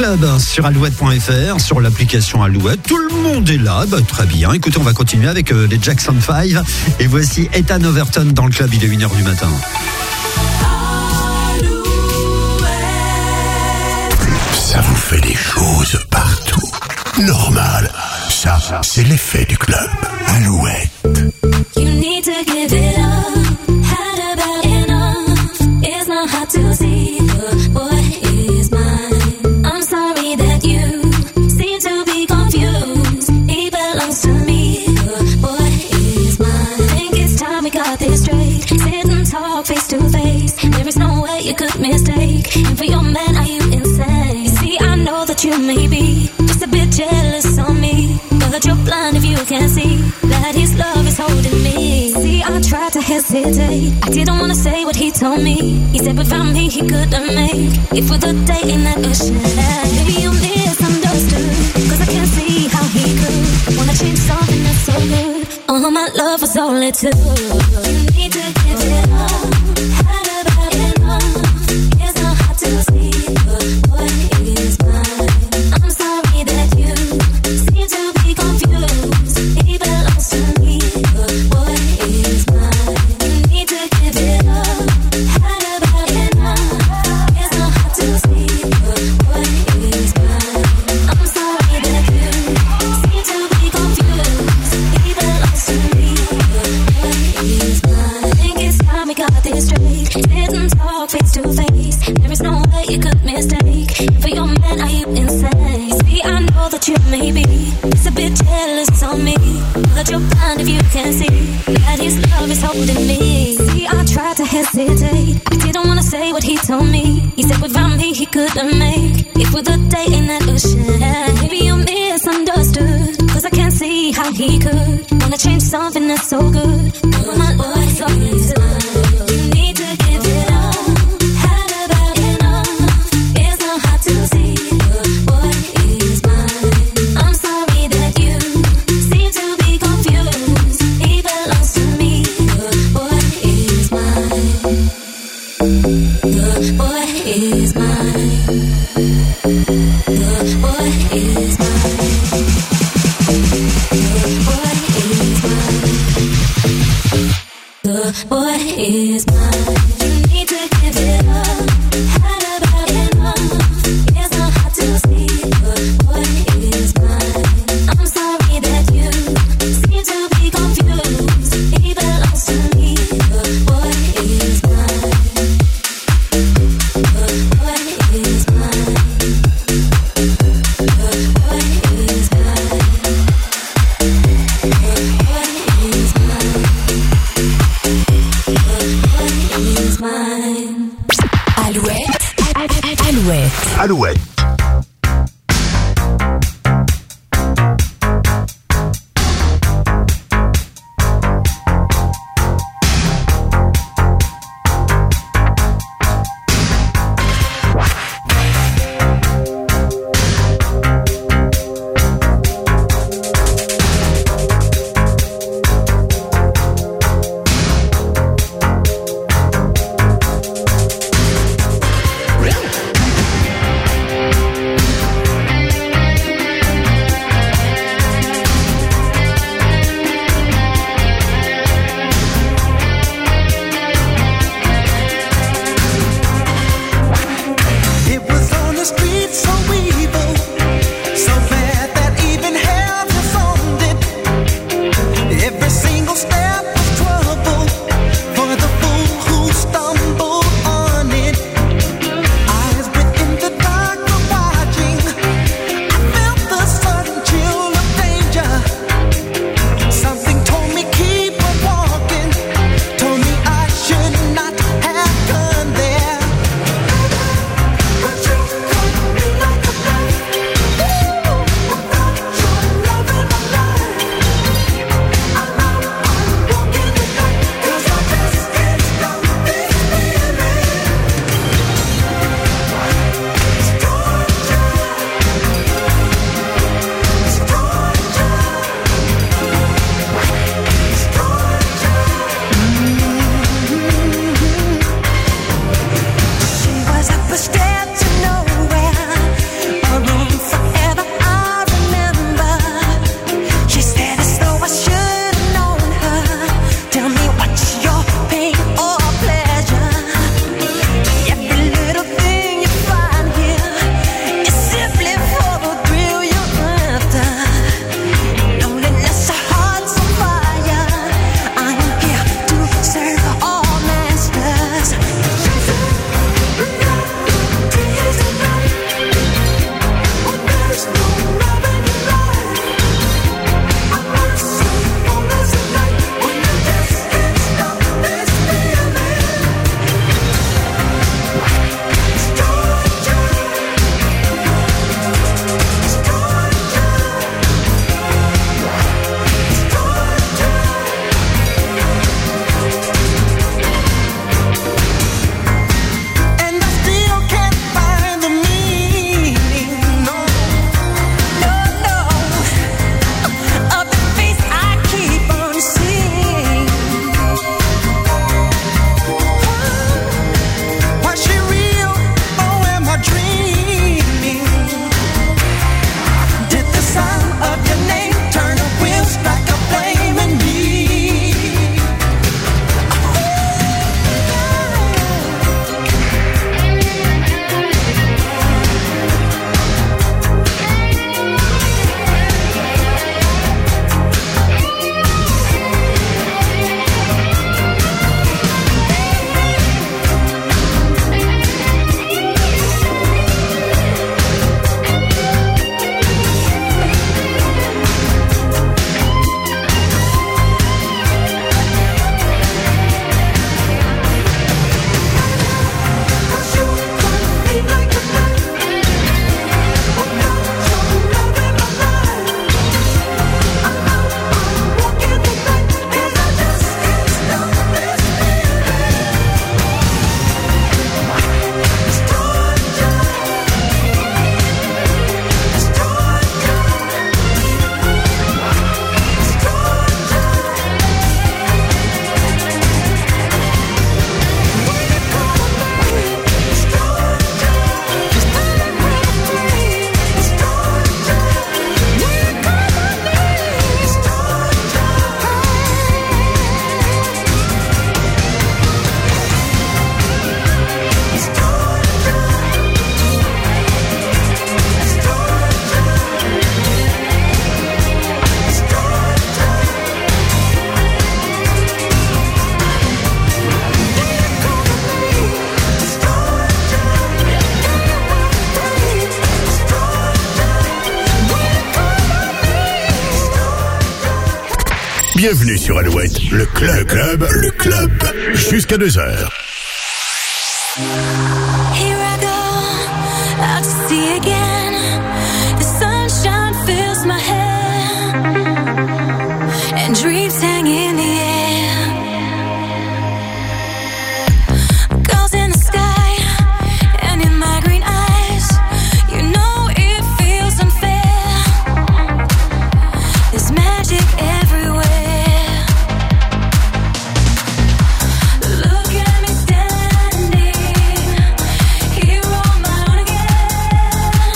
club sur alouette.fr, sur l'application Alouette. Tout le monde est là, très bien. Écoutez, on va continuer avec les Jackson 5. Et voici Ethan Overton dans le club, il est 1h du matin. Ça vous fait des choses partout. Normal. Ça, c'est l'effet du club. Alouette. You need to give it up. Had about enough. It's not hard to see. The boy is mine. I'm sorry that you seem to be confused. He belongs to me. The boy is mine. Think it's time we got this straight. Sit and talk face to face. There is no way you could mistake. And for your man, are you insane? See, I know that you may be just a bit jealous of me, but you're blind if you can't see that his love is holding me. See, I tried to hesitate. I didn't want to say what he told me. He said without me he couldn't make it for the day in that ocean. Maybe you misunderstood, cause I can't see how he could wanna change something that's so good. All my love was all it took. You need to give it up. Had about enough. It's not hard to see, but boy is mine. I'm sorry that you seem to be confused. He belongs to me, but boy is mine. You need to give it up. Had about enough. It's not hard to see, but boy is mine. I'm sorry that you seem to be confused. He belongs to me, but boy is mine. I think it's time we got this straight. Sit and talk face to face. There is no way you could mistake. For your man, are you insane? See, I know that you may be just a bit jealous of me, but you're blind if you can't see that his love is holding me. See, I tried to hesitate. I didn't want to say what he told me. He said without me he couldn't make it for the day in that ocean. Maybe you misunderstood, cause I can't see how he could wanna change something that's so good. Oh, my boy, so is mine. You need to give it up. Had about enough. It's not hard to see, but boy is mine. I'm sorry that you seem to be confused. He belongs to me, but boy is mine. The boy is mine. The boy is mine. The boy is mine. You need to give it up. Had about enough. It's not hard to see, but boy is mine. I'm sorry that you seem to be confused. He belongs to me, but boy is mine. The boy is mine. The boy Bienvenue sur Alouette, le club, jusqu'à 2h. Here I go, out to sea again. The sunshine fills my hair, and dreams hang in the air. Girls in the sky, and in my green eyes, you know it feels unfair. There's magic everywhere. Look at me standing here on my own again.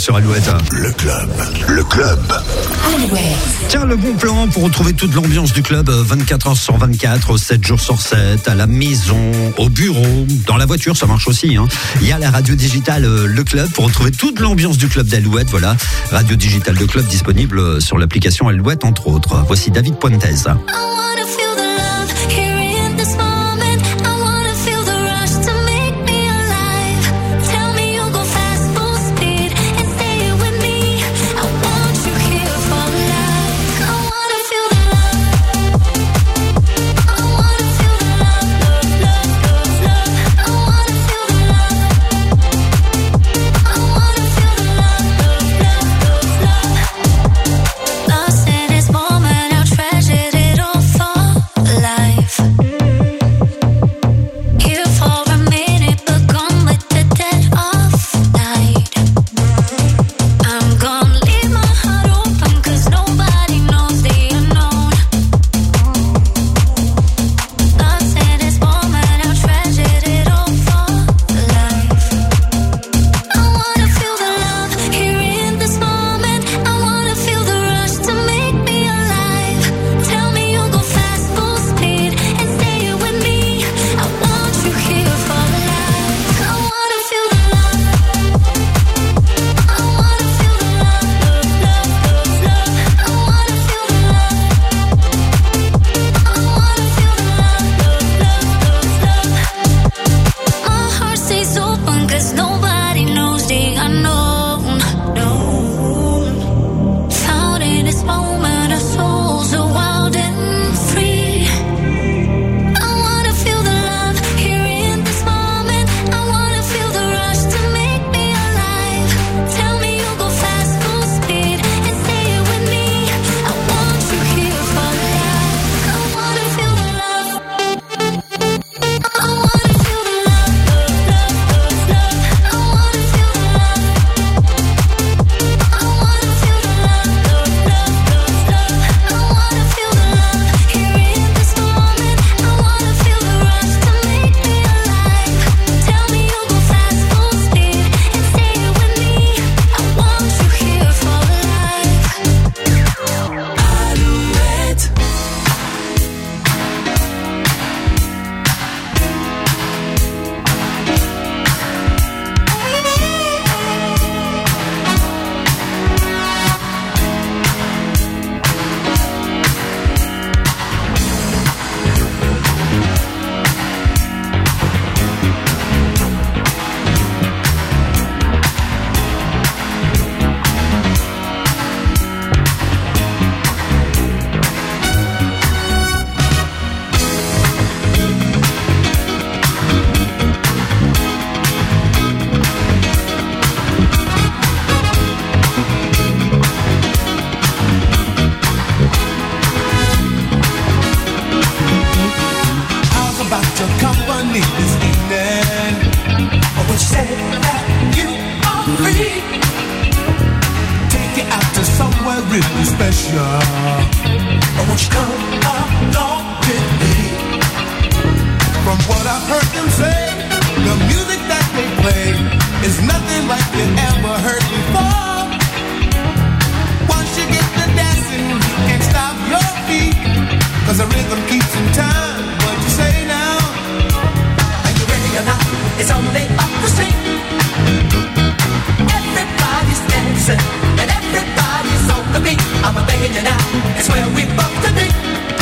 sur Alouette. Le club. Alouette. Tiens, le bon plan pour retrouver toute l'ambiance du club 24h sur 24, 7 jours sur 7, à la maison, au bureau, dans la voiture, ça marche aussi. Hein. Il y a la radio digitale Le Club pour retrouver toute l'ambiance du club d'Alouette. Voilà, radio digitale Le Club disponible sur l'application Alouette, entre autres. Voici David Puentes. really special. Won't you come along with me? From what I've heard them say, the music that they play is nothing like you ever heard before. Once you get to dancing, you can't stop your feet, 'cause the rhythm keeps in time. What you say now? Are you ready or not? It's only up the street. Everybody's dancing and everybody's on the beat. I'm begging you now, it's where we both to be.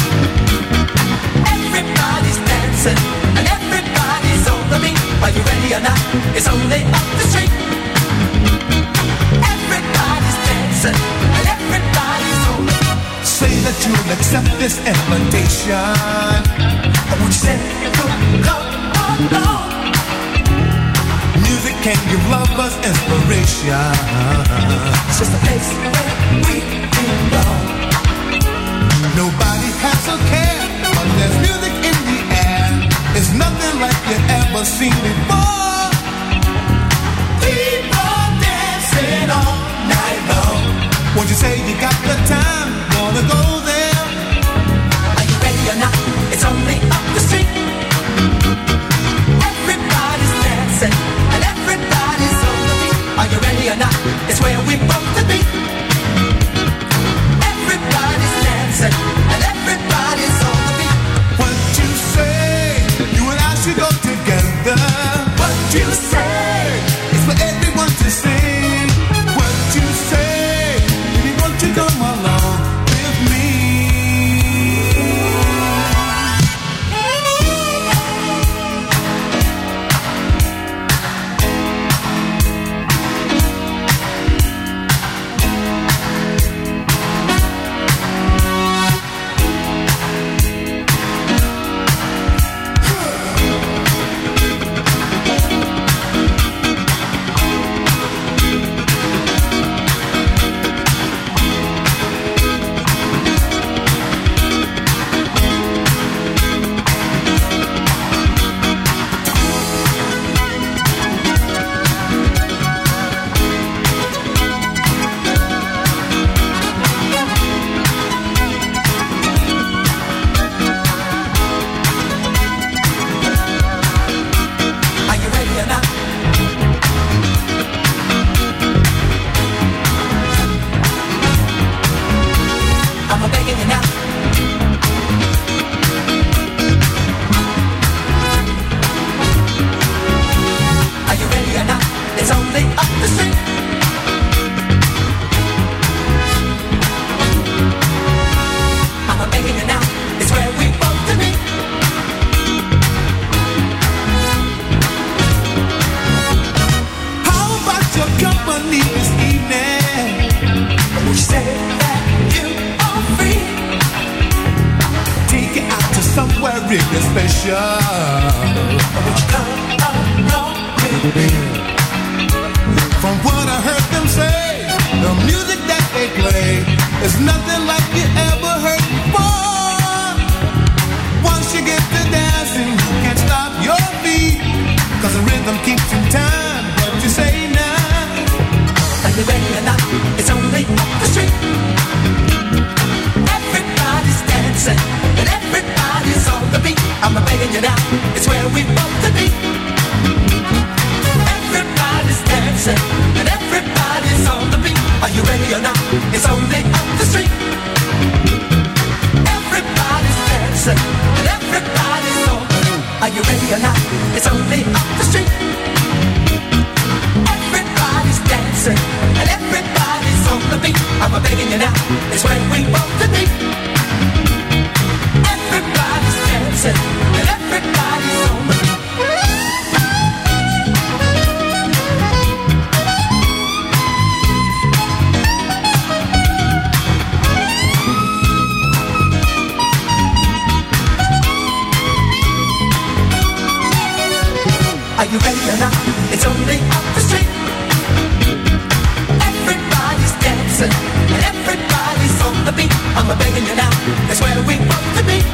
Everybody's dancing and everybody's on the beat. Are you ready or not? It's only up the street. Everybody's dancing and everybody's on the beat. Say that you'll accept this invitation. I want you to say, come along. Music can give lovers inspiration. It's just a place where we belong. Nobody has a care, but there's music in the air. It's nothing like you ever seen before. People dancing all night long. Won't you say you got the time? Wanna go there? Are you ready or not? It's only up the street. Everybody's dancing and everybody's on the beat. Are you ready or not? It's where we begging you now. Are you ready or not? It's only up the street. I'm begging you now. It's where we both to meet. How about your company this evening? You say that you are free. Take it out to somewhere really special. Would you come along with me? From what I heard them say, the music that they play is nothing like you ever heard before. Once you get to dancing, you can't stop your feet, 'cause the rhythm keeps in time. What you say now? Are you ready or not? It's only up the street. Everybody's dancing and everybody's on the beat. I'm begging you now. It's where we both to be. Everybody's dancing and everybody's on the beat. Are you ready or not? It's only up the street. Everybody's dancing and everybody's on the beat. Are you ready or not? It's only up the street. Everybody's dancing and everybody's on the beat. I'm begging you now. It's where we both to be. Everybody's dancing and everybody's on the beat. Are you ready or not? It's only up the street. Everybody's dancing and everybody's on the beat. I'm begging you now. That's where we want to be.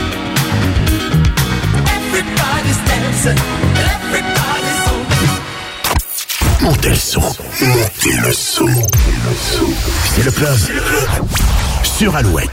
Everybody's dancing and everybody's on the beat. Montez le son, montez le son. C'est le club sur Alouette.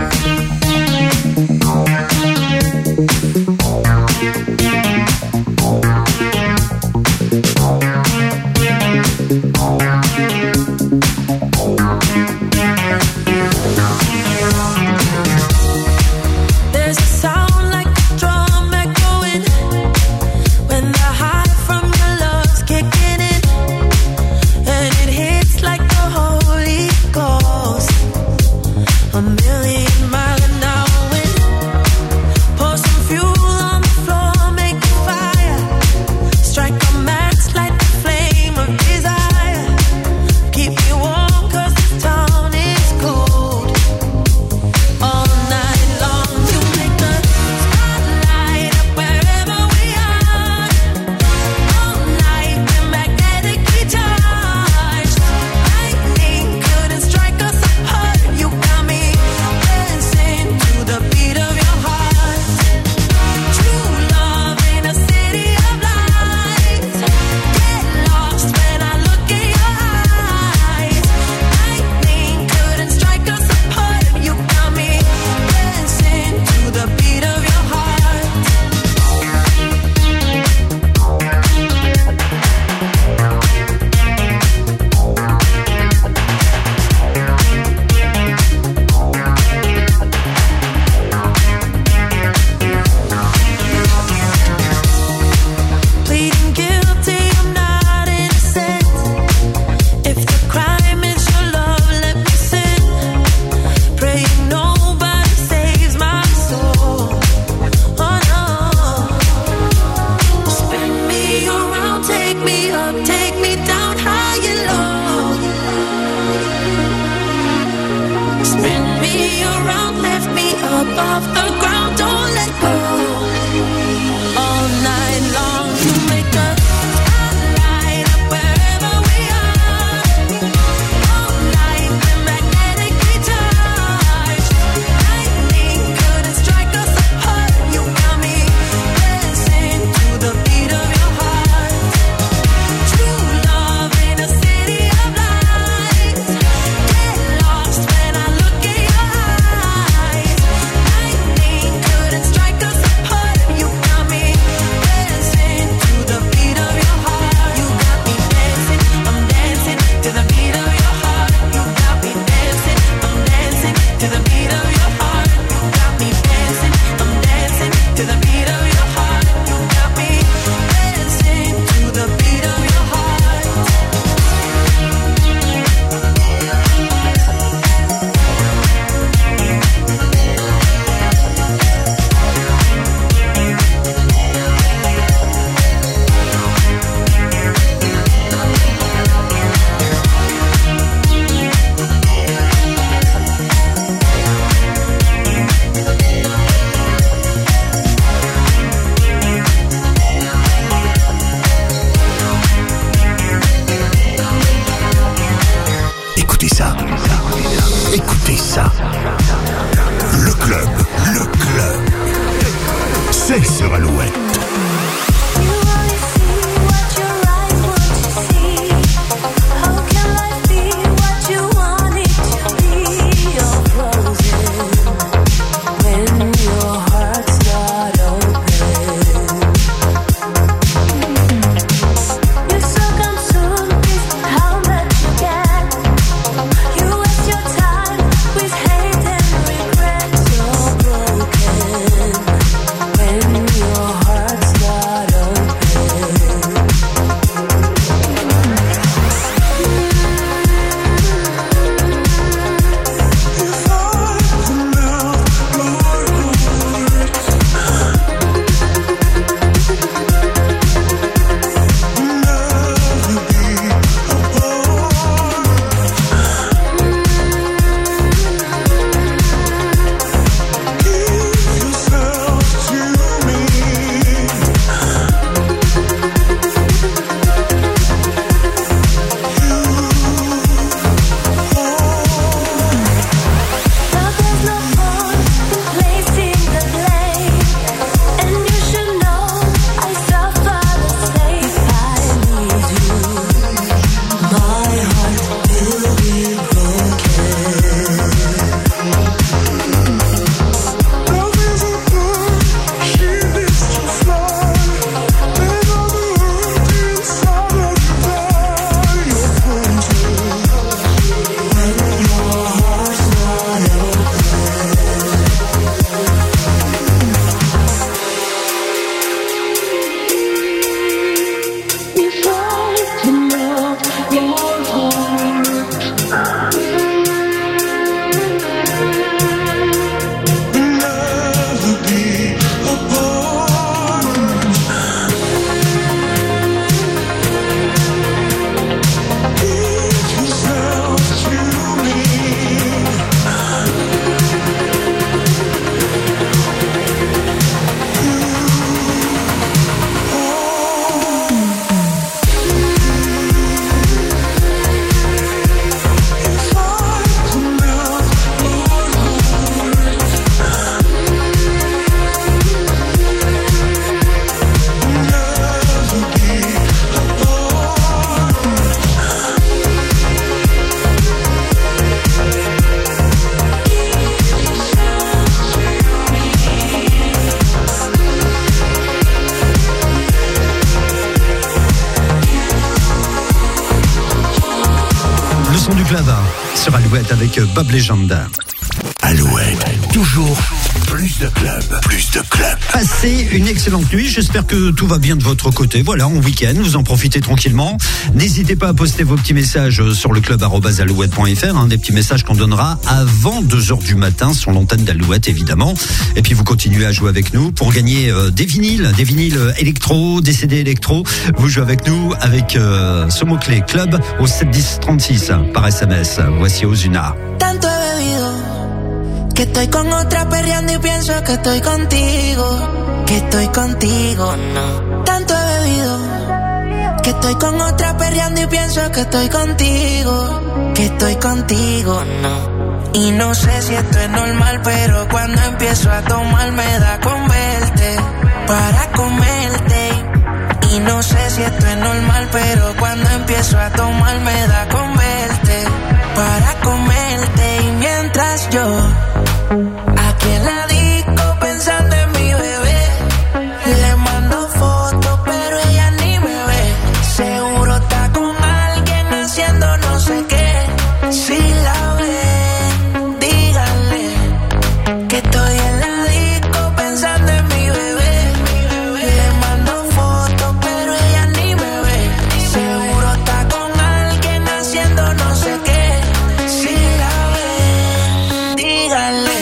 There's a sound like a drum echoing when the high from your love's kicking in, and it hits like the Holy Ghost. A million mile an hour wind. Pour some fuel on the floor, make a fire. Strike a match, light the flame of desire. Keep me warm 'cause this town is cold. All night long you make the spotlight up wherever we are. All night we're magnetically charged. Lightning couldn't strike us apart. You got me dancing sur Alouette. Sur Alouette avec Bob Legenda. Alouette, toujours plus de clubs, plus de clubs. Passez une excellente nuit, j'espère que tout va bien de votre côté. Voilà, en week-end, vous en profitez tranquillement. N'hésitez pas à poster vos petits messages sur le club@alouette.fr, des petits messages qu'on donnera avant 2h du matin sur l'antenne d'Alouette, évidemment. Et puis vous continuez à jouer avec nous pour gagner des vinyles électro, des CD électro. Vous jouez avec nous avec ce mot-clé club au 71036 par SMS. Voici Ozuna. Tanto he bebido que estoy con otra perreando y pienso que estoy contigo, no. Tanto he bebido que estoy con otra perreando y pienso que estoy contigo, no. Y no sé si esto es normal, pero cuando empiezo a tomar me da con verte para comerte. Y no sé si esto es normal, pero cuando empiezo a tomar me da con verte para comerte. Y mientras yo aquí en la disco pensando en mi bebé, le mando fotos pero ella ni me ve. Seguro está con alguien haciendo no sé qué. Si la ven, díganle que estoy en la disco pensando en mi bebé. Le mando fotos pero ella ni me ve. Seguro está con alguien haciendo no sé qué. Si la ven, díganle.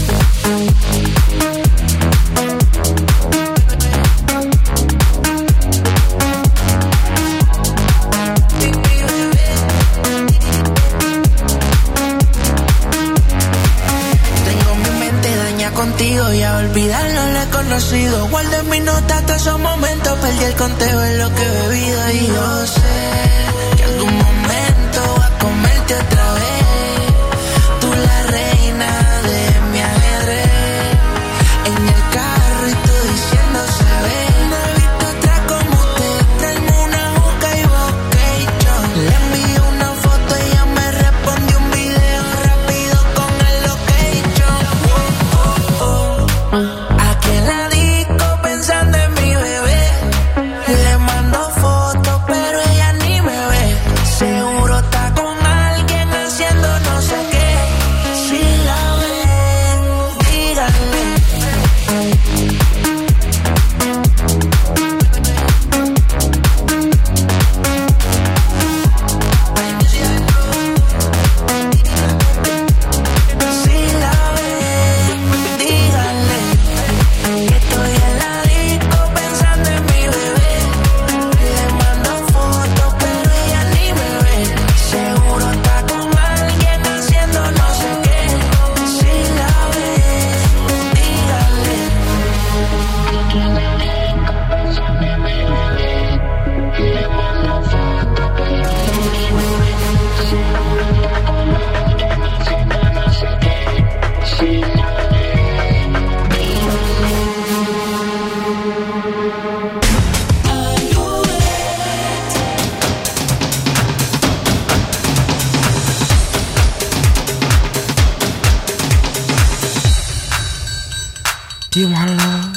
Tengo mi mente daña contigo y a olvidarlo lo he conocido. Guardo en mis notas todos esos momentos, perdí el conteo en lo que he bebido. Y yo sé que algún momento va a comerte otra vez. Tú la reina de mi ajedrez. En el carro y tú diciendo sí. Aquí en la disco pensando en mi bebé. Le mando fotos, pero ella ni me ve. Seguro está con alguien haciendo no sé qué. Si la ven, díganle. Si la ven, díganle que estoy en la disco pensando en mi bebé. Le mando fotos, pero ella ni me ve. Seguro está con alguien haciendo no sé qué. Si la ven, díganle. Do you want love?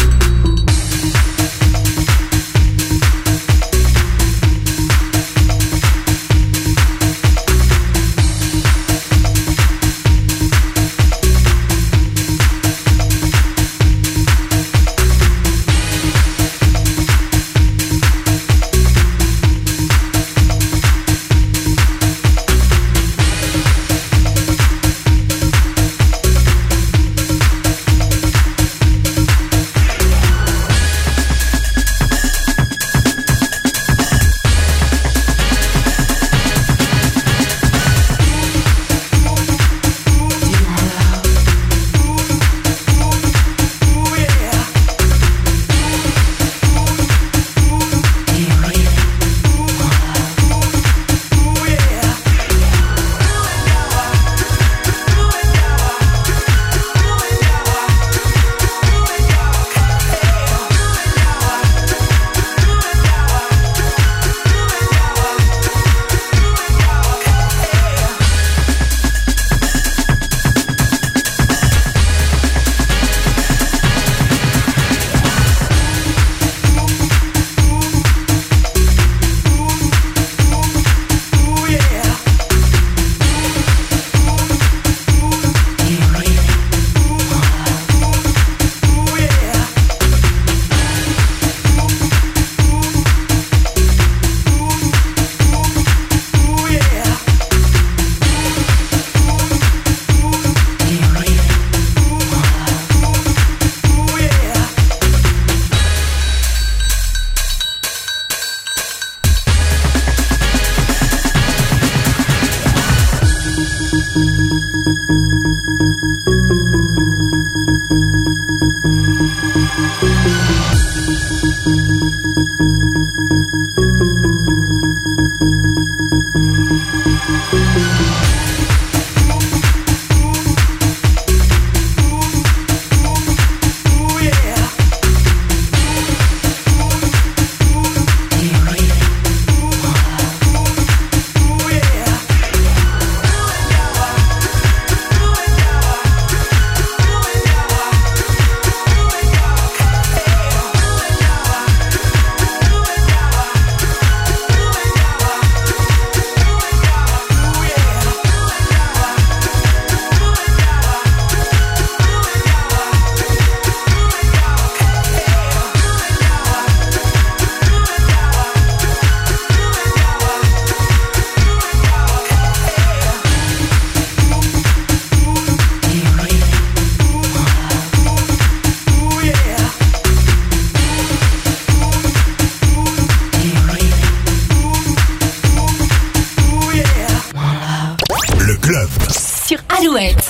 Alouette.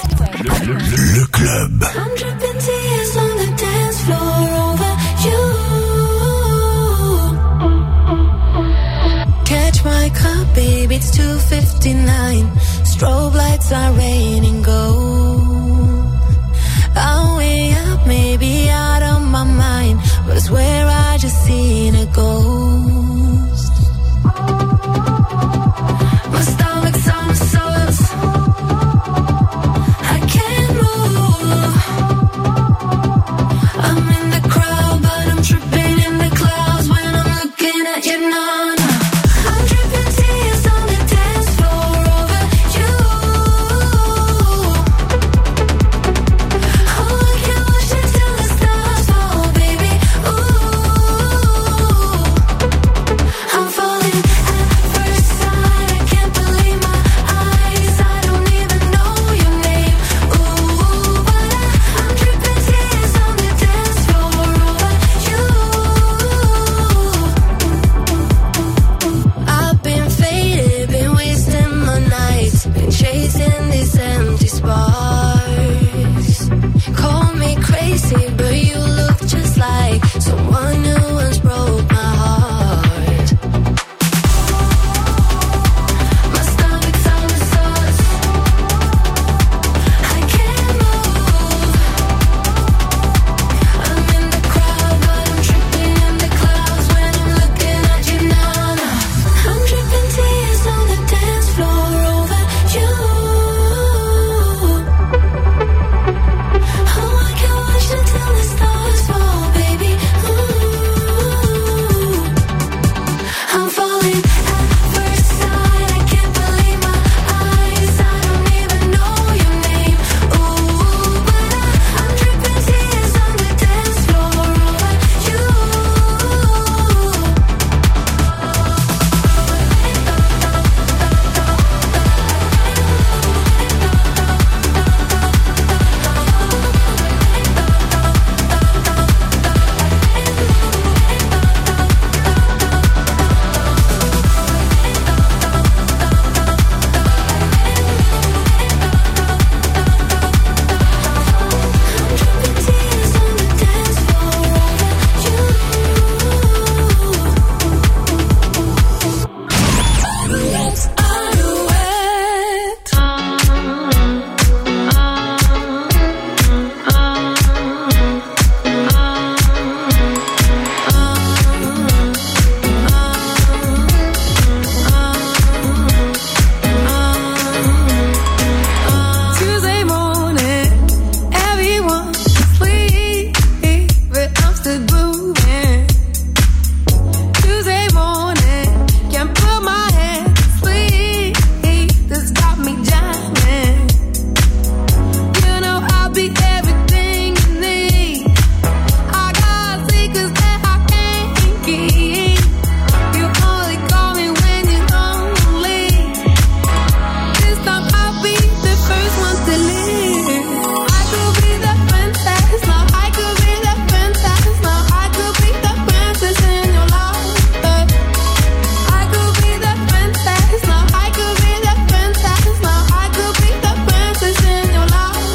Le club. I'm dripping tears on the dance floor over you. Catch my cup, baby, it's 2:59. Strobe lights are raining gold. I'm way up, maybe out of my mind, but I swear I just seen a ghost. My stomach's on source. I can't move. Someone who once broke my heart. My stomach's on the sauce. I can't move. I'm in the crowd, but I'm tripping in the clouds when I'm looking at you now. I'm dripping tears on the dance floor over you. Oh, I can't watch until the stars fall, baby. Ooh, I'm falling at first sight. I can't believe my eyes. I don't even know your name. Ooh, but I'm dripping tears on the dance floor over you. Tuesday morning, everyone's asleep, but I'm still grooving. Tuesday morning, can't put my head to sleep. This got me jamming. You know I'll be everything you need. I got secrets that I can't keep. You only call me when you're lonely. This time I'll be the first one to leave. I could be the princess, now I could be the princess, now I could be the princess in your life. I could be the princess, now I could be the princess, now I could be the princess in your life.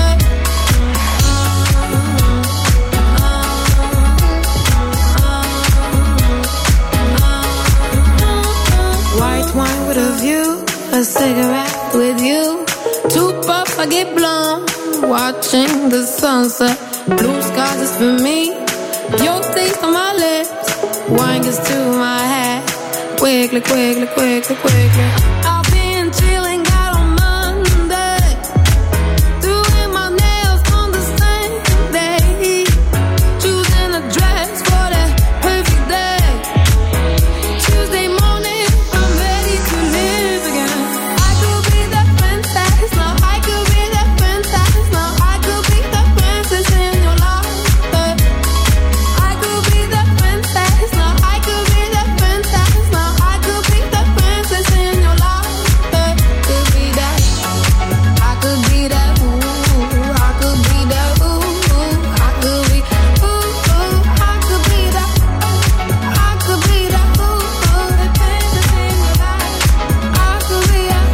White wine with a view, a cigarette with you. Two puff, I get blown, watching the sunset. Blue skies is for me, your taste on my lips. Wine gets to my head, quickly, quickly, quickly, quickly. I've been chilling out on Monday, doing my nails on the same day, choosing a dress for that perfect day. Tuesday morning, I'm ready to live again. I could be the princess, now I could be the princess, now I could be the princess in your life. I could be the princess, now I could be the princess, now I could be the princess in your life. Could be that, I could be that, ooh, I could be that, ooh, I could be, ooh, I could be that, I could be that, ooh, the princess in your life. I could be that,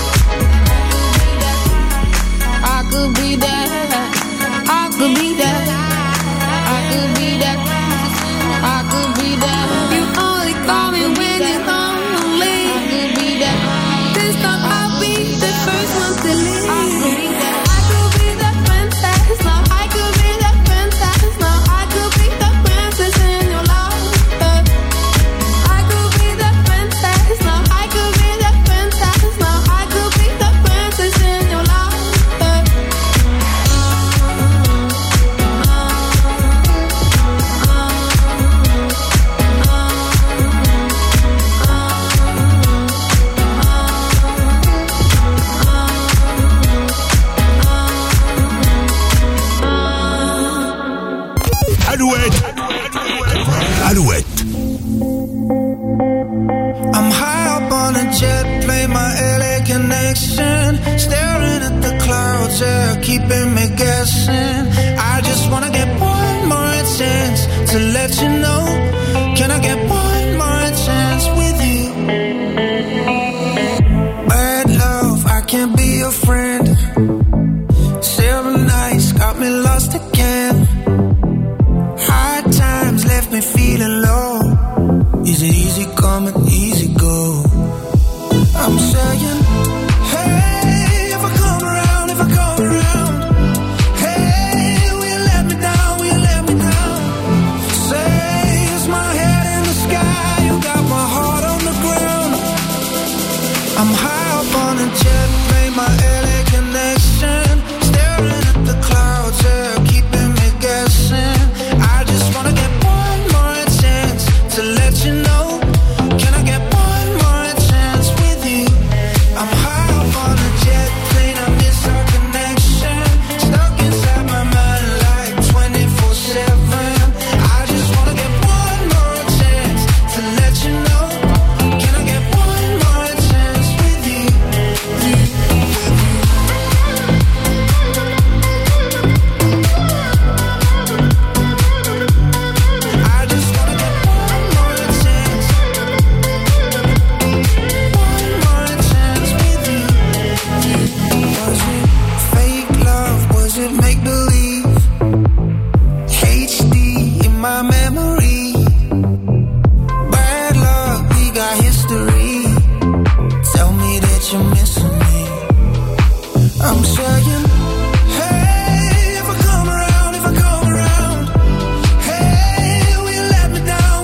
I could be that, I could be that, I could be that, I could be that. You only call me when you're lonely. I could be that. This time I'll be the first one to leave. I could be the princess, now I could be the princess, now I could be the princess in your life. I could be the princess, now I could be the princess, now I could be the princess in your life. Alouette. Alouette. I'm high up on a jet plane, my LA connection. Staring at the clouds, yeah, keeping me guessing. I just wanna get one more chance to let you know. Can I get one more chance with you? Bad love, I can't be your friend. Silver nights got me lost again. Hard times me feeling low. Is it easy come and easy go? I'm saying, hey, if I come around, hey, will you let me down, Say, it's my head in the sky, you got my heart on the ground. I'm high up on a jet plane, my LA connection, staring at the clouds, yeah, keeping me guessing. I just wanna get one more chance to let you know. Can I get one more chance with you? I'm high up on a jet plane, I miss our connection, stuck inside my mind like 24/7. I just wanna get one more chance to let you know. Can I get one more chance with you? I just wanna get one more chance. One more chance with you. Was it fake love? Was it make believe? HD in my memory. Bad luck, we got history. Tell me that you're missing me. I'm saying, hey, if I come around, hey, will you let me down,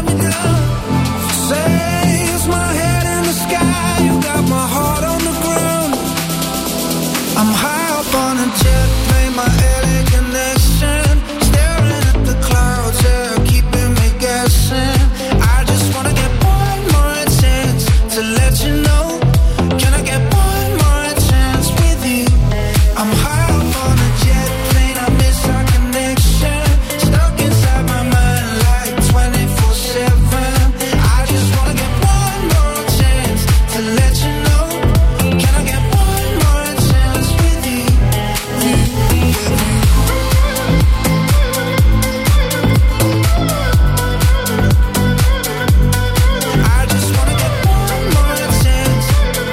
Say, it's my head in the sky, you got my heart on the ground. I'm high up on a jet plane, my LA connection, staring at the clouds, yeah, keeping me guessing. I just wanna get one more chance to let you know. Can I get one more chance with you? I'm high up on a jet plane, I miss our connection, stuck inside my mind like 24/7. I just wanna get one more chance to let you know. Can I get one more chance with you? I just wanna get one more chance.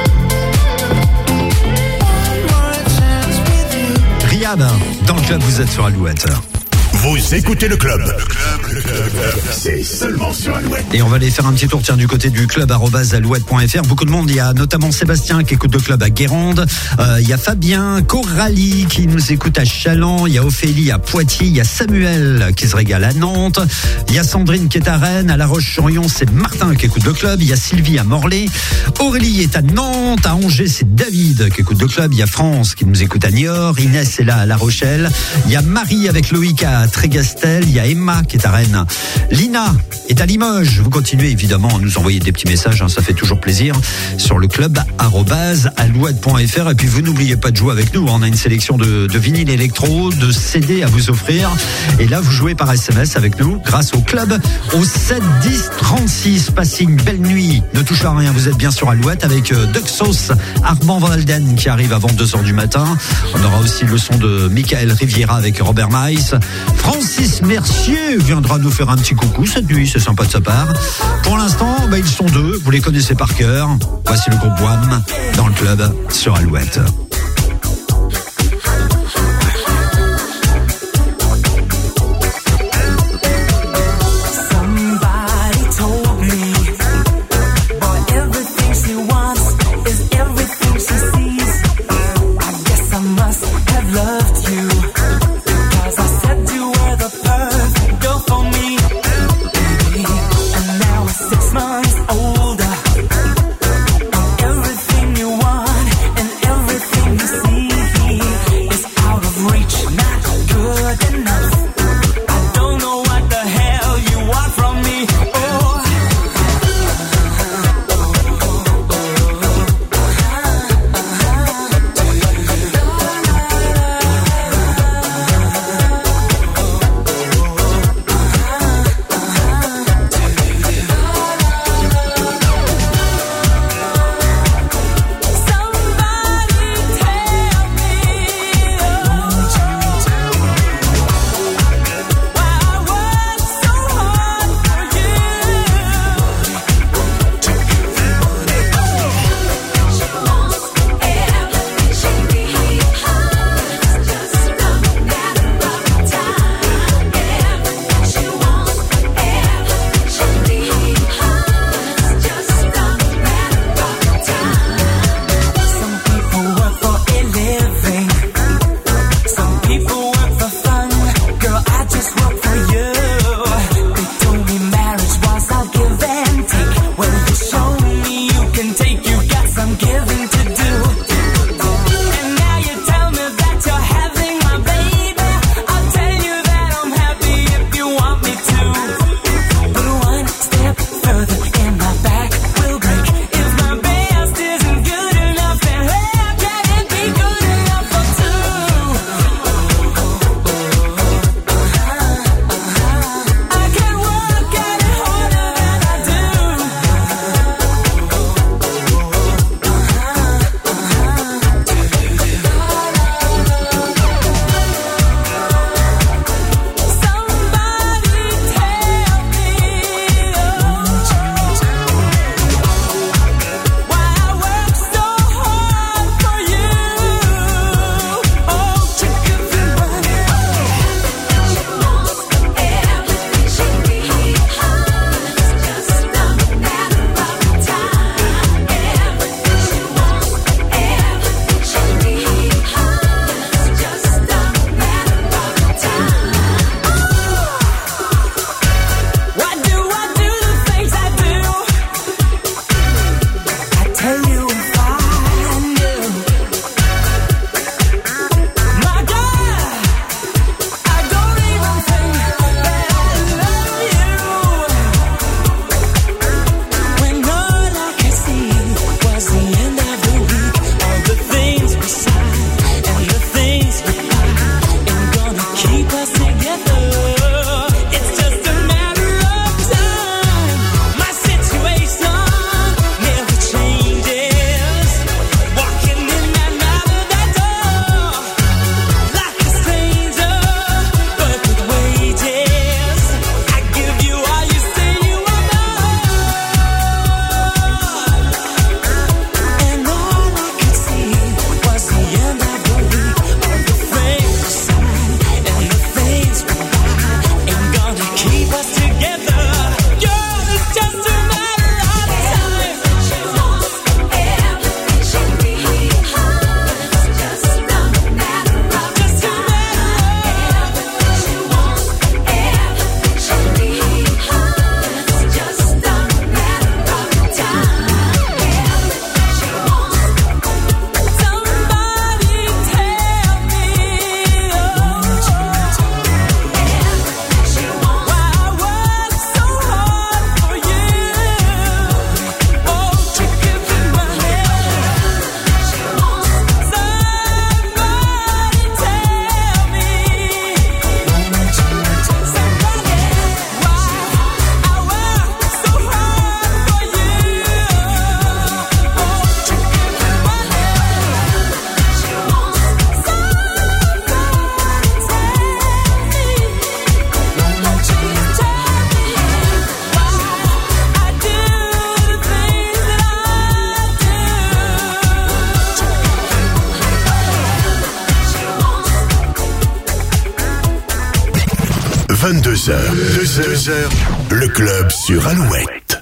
One more chance with you. Riyad, dans le club, vous êtes sur Alouette. Vous écoutez le club. C'est seulement sur Alouette. Et on va aller faire un petit tour du côté du club @alouette.fr. Beaucoup de monde, il y a notamment Sébastien qui écoute le club à Guérande, il y a Fabien, Coralie qui nous écoute à Chaland, il y a Ophélie à Poitiers, il y a Samuel qui se régale à Nantes, il y a Sandrine qui est à Rennes, à La Roche-sur-Yon c'est Martin qui écoute le club, il y a Sylvie à Morlaix, Aurélie est à Nantes, à Angers c'est David qui écoute le club, il y a France qui nous écoute à Niort, Inès est là à La Rochelle, il y a Marie avec Loïc à Trégastel, il y a Emma qui est à Rennes, Lina est à Limoges. Vous continuez évidemment à nous envoyer des petits messages, ça fait toujours plaisir, sur le club @alouette.fr. Et puis vous n'oubliez pas de jouer avec nous, on a une sélection de vinyles électro, de CD à vous offrir. Et là vous jouez par SMS avec nous grâce au club au 7 10 36. Passez une belle nuit, ne touche à rien, vous êtes bien sur Alouette avec Duxos, Armand Van Alden qui arrive avant 2h du matin. On aura aussi le son de Michael Riviera avec Robert Mice. Francis Mercier viendra nous faire un petit coucou cette nuit, c'est sympa de sa part. Pour l'instant, ils sont deux, vous les connaissez par cœur. Voici le groupe Wham dans le club sur Alouette. Older, and everything you want and everything 22h. 2h, le club sur Alouette.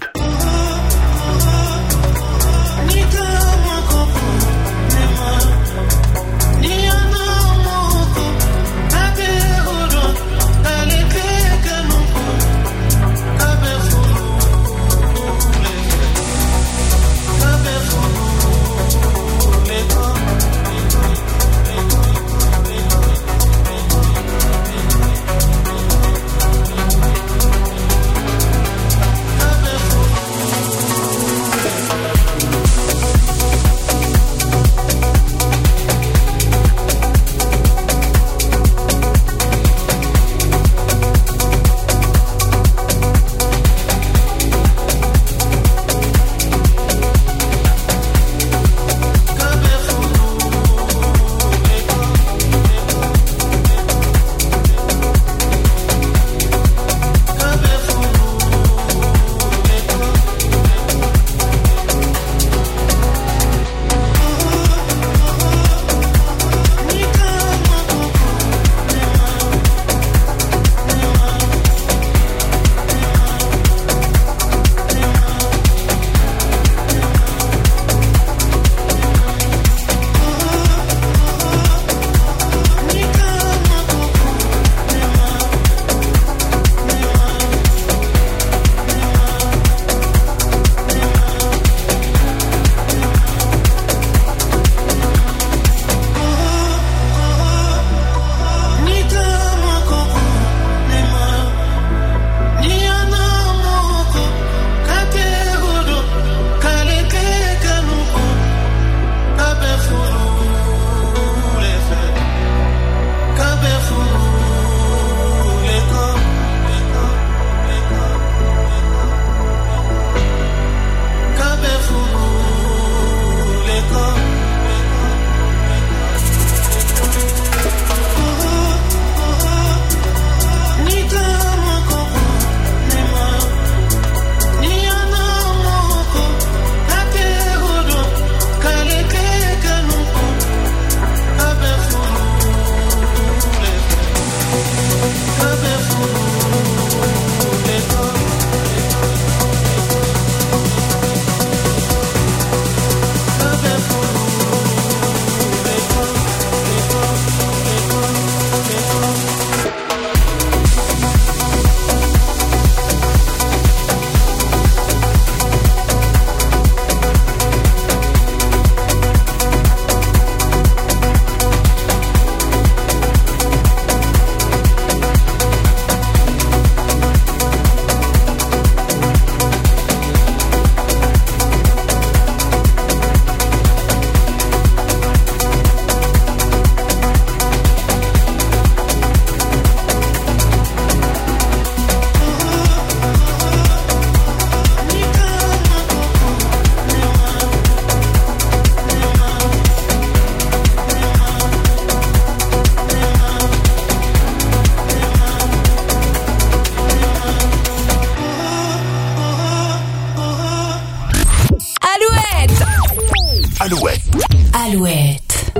Alouette.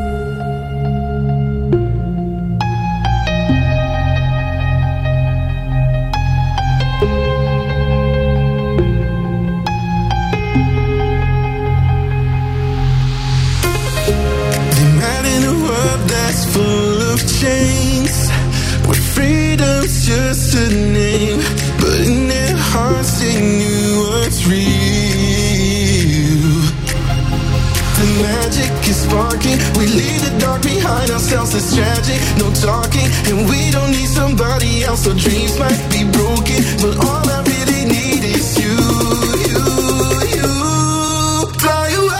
Just a name, but in their hearts they knew what's real. The magic is sparking. We leave the dark behind ourselves. It's tragic, no talking, and we don't need somebody else. Our dreams might be broken, but all I really need is you, you, you. Fly away.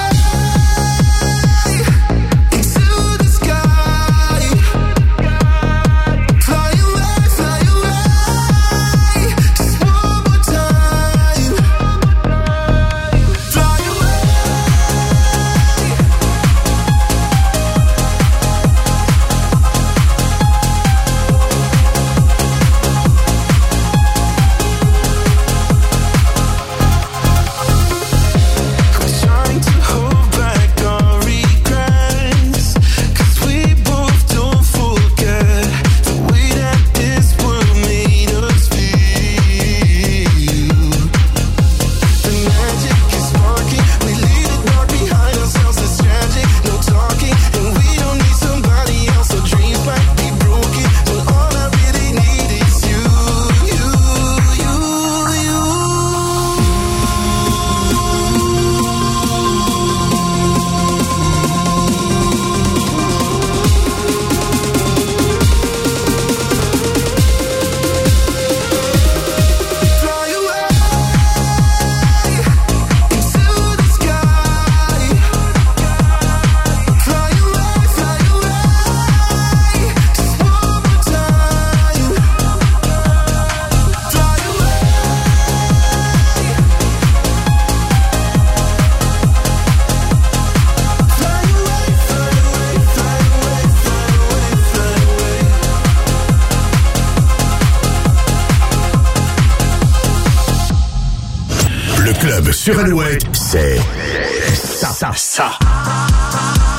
Sur Alouette, c'est ça.